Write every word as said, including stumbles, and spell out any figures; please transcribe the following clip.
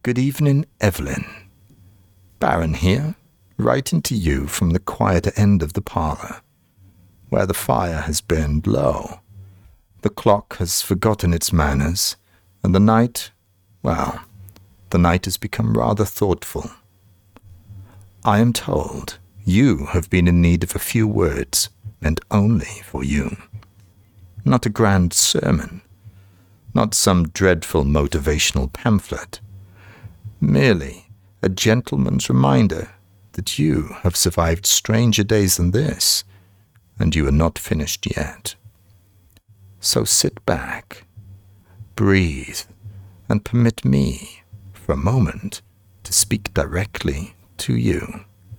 Good evening, Evelyn. Baron here, writing to you from the quieter end of the parlour, where the fire has burned low. The clock has forgotten its manners, and the night, well, the night has become rather thoughtful. I am told you have been in need of a few words meant only for you. Not a grand sermon, not some dreadful motivational pamphlet, merely a gentleman's reminder that you have survived stranger days than this, and you are not finished yet. So sit back, breathe, and permit me, for a moment, to speak directly to you.